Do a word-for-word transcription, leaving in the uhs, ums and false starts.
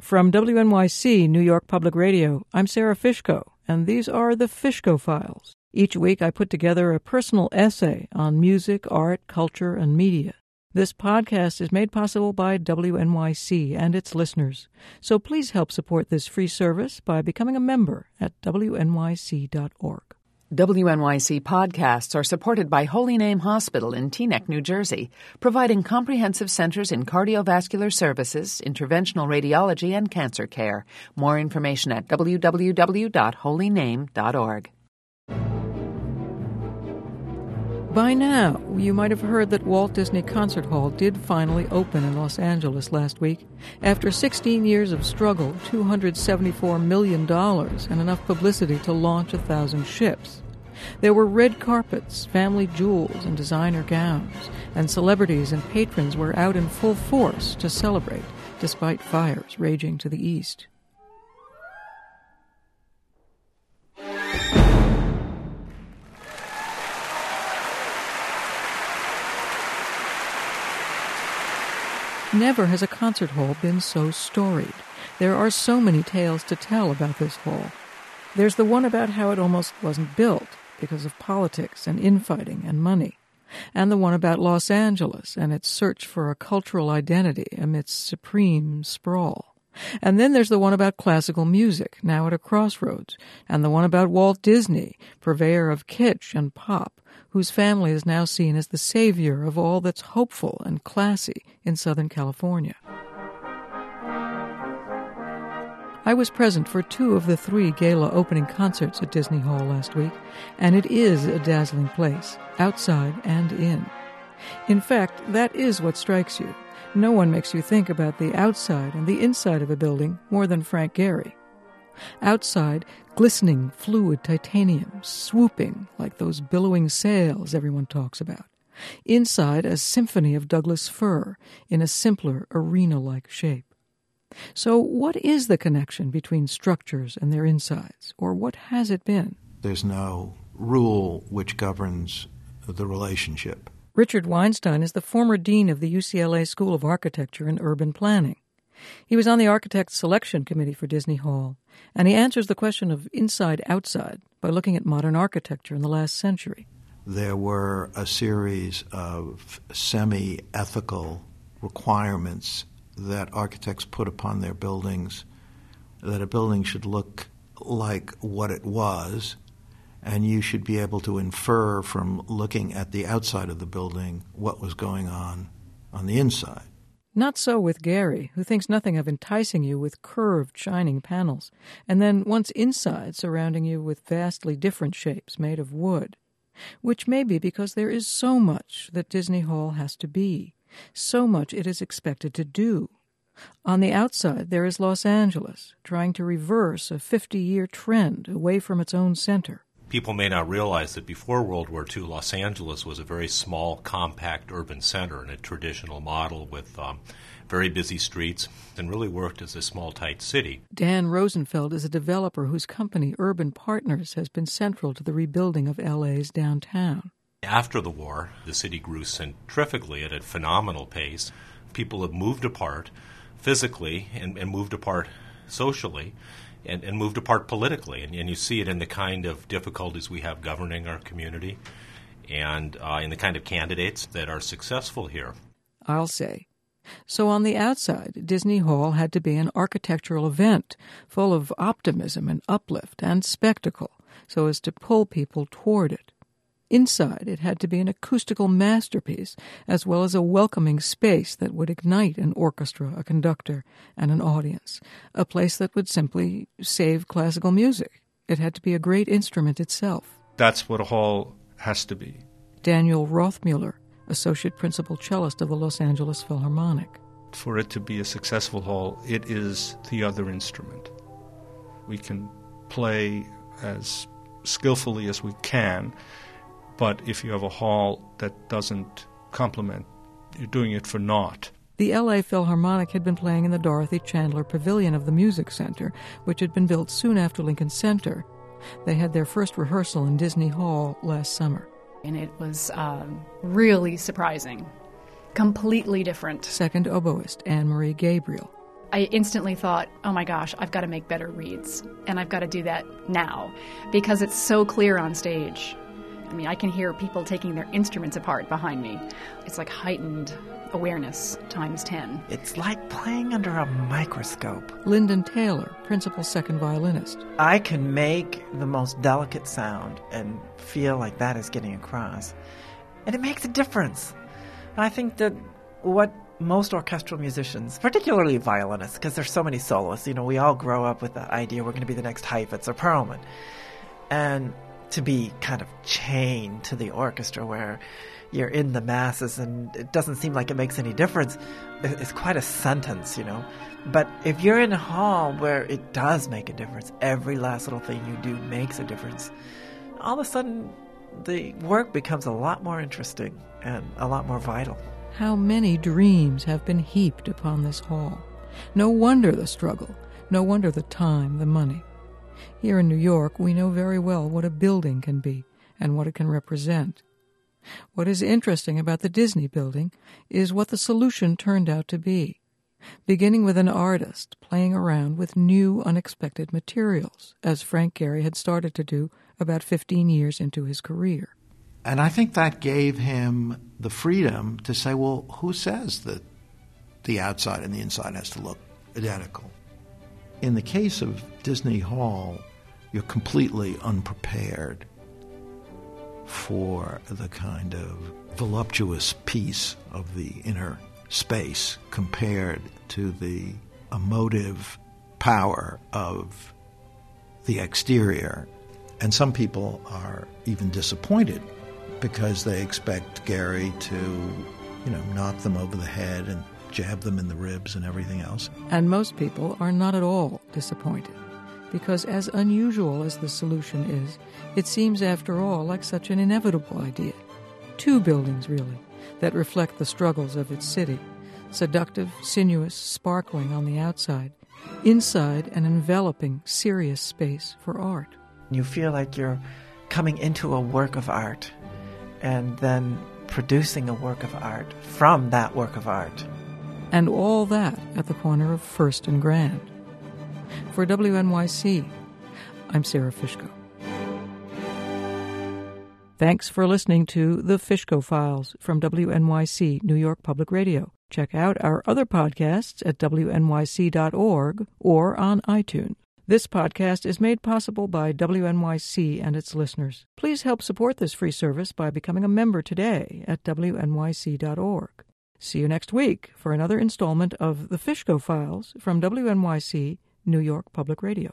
From W N Y C, New York Public Radio, I'm Sarah Fishko, and these are the Fishko Files. Each week I put together a personal essay on music, art, culture, and media. This podcast is made possible by W N Y C and its listeners, so please help support this free service by becoming a member at W N Y C dot org. W N Y C podcasts are supported by Holy Name Hospital in Teaneck, New Jersey, providing comprehensive centers in cardiovascular services, interventional radiology, and cancer care. More information at w w w dot holy name dot org. By now, you might have heard that Walt Disney Concert Hall did finally open in Los Angeles last week. After sixteen years of struggle, two hundred seventy-four million dollars, and enough publicity to launch a thousand ships. There were red carpets, family jewels, and designer gowns, and celebrities and patrons were out in full force to celebrate, despite fires raging to the east. Never has a concert hall been so storied. There are so many tales to tell about this hall. There's the one about how it almost wasn't built because of politics and infighting and money, and the one about Los Angeles and its search for a cultural identity amidst supreme sprawl. And then there's the one about classical music, now at a crossroads, and the one about Walt Disney, purveyor of kitsch and pop, whose family is now seen as the savior of all that's hopeful and classy in Southern California. I was present for two of the three gala opening concerts at Disney Hall last week, and it is a dazzling place, outside and in. In fact, that is what strikes you. No one makes you think about the outside and the inside of a building more than Frank Gehry. Outside, glistening, fluid titanium, swooping like those billowing sails everyone talks about. Inside, a symphony of Douglas fir in a simpler, arena-like shape. So what is the connection between structures and their insides, or what has it been? There's no rule which governs the relationship. Richard Weinstein is the former dean of the U C L A School of Architecture and Urban Planning. He was on the architect selection committee for Disney Hall, and he answers the question of inside-outside by looking at modern architecture in the last century. There were a series of semi-ethical requirements that architects put upon their buildings, that a building should look like what it was, and you should be able to infer from looking at the outside of the building what was going on on the inside. Not so with Gehry, who thinks nothing of enticing you with curved, shining panels, and then once inside surrounding you with vastly different shapes made of wood, which may be because there is so much that Disney Hall has to be, so much it is expected to do. On the outside, there is Los Angeles, trying to reverse a fifty-year trend away from its own center. People may not realize that before World War Two, Los Angeles was a very small, compact urban center in a traditional model with um, very busy streets and really worked as a small, tight city. Dan Rosenfeld is a developer whose company, Urban Partners, has been central to the rebuilding of L A's downtown. After the war, the city grew centrifugally at a phenomenal pace. People have moved apart physically and, and moved apart socially. And, and moved apart politically, and, and you see it in the kind of difficulties we have governing our community and uh, in the kind of candidates that are successful here. I'll say. So on the outside, Disney Hall had to be an architectural event full of optimism and uplift and spectacle so as to pull people toward it. Inside, it had to be an acoustical masterpiece, as well as a welcoming space that would ignite an orchestra, a conductor, and an audience, a place that would simply save classical music. It had to be a great instrument itself. That's what a hall has to be. Daniel Rothmuller, associate principal cellist of the Los Angeles Philharmonic. For it to be a successful hall, it is the other instrument. We can play as skillfully as we can, but if you have a hall that doesn't complement, you're doing it for naught. The L A Philharmonic had been playing in the Dorothy Chandler Pavilion of the Music Center, which had been built soon after Lincoln Center. They had their first rehearsal in Disney Hall last summer. And it was um, really surprising. Completely different. Second oboist Anne-Marie Gabriel. I instantly thought, oh my gosh, I've got to make better reads. And I've got to do that now because it's so clear on stage. I mean, I can hear people taking their instruments apart behind me. It's like heightened awareness times ten. It's like playing under a microscope. Lyndon Taylor, principal second violinist. I can make the most delicate sound and feel like that is getting across. And it makes a difference. And I think that what most orchestral musicians, particularly violinists, because there's so many soloists, you know, we all grow up with the idea we're going to be the next Heifetz or Perlman. And to be kind of chained to the orchestra where you're in the masses and it doesn't seem like it makes any difference, it's quite a sentence, you know. But if you're in a hall where it does make a difference, every last little thing you do makes a difference, all of a sudden the work becomes a lot more interesting and a lot more vital. How many dreams have been heaped upon this hall. No wonder the struggle. No wonder the time, the money. Here in New York, we know very well what a building can be and what it can represent. What is interesting about the Disney building is what the solution turned out to be, beginning with an artist playing around with new, unexpected materials, as Frank Gehry had started to do about fifteen years into his career. And I think that gave him the freedom to say, well, who says that the outside and the inside has to look identical? In the case of Disney Hall, you're completely unprepared for the kind of voluptuous peace of the inner space compared to the emotive power of the exterior. And some people are even disappointed because they expect Gehry to, you know, knock them over the head and jab them in the ribs and everything else. And most people are not at all disappointed, because as unusual as the solution is, it seems after all like such an inevitable idea. Two buildings, really, that reflect the struggles of its city, seductive, sinuous, sparkling on the outside, inside an enveloping, serious space for art. You feel like you're coming into a work of art and then producing a work of art from that work of art. And all that at the corner of First and Grand. For W N Y C, I'm Sarah Fishko. Thanks for listening to The Fishko Files from W N Y C New York Public Radio. Check out our other podcasts at W N Y C dot org or on iTunes. This podcast is made possible by W N Y C and its listeners. Please help support this free service by becoming a member today at W N Y C dot org. See you next week for another installment of The Fishko Files from W N Y C New York Public Radio.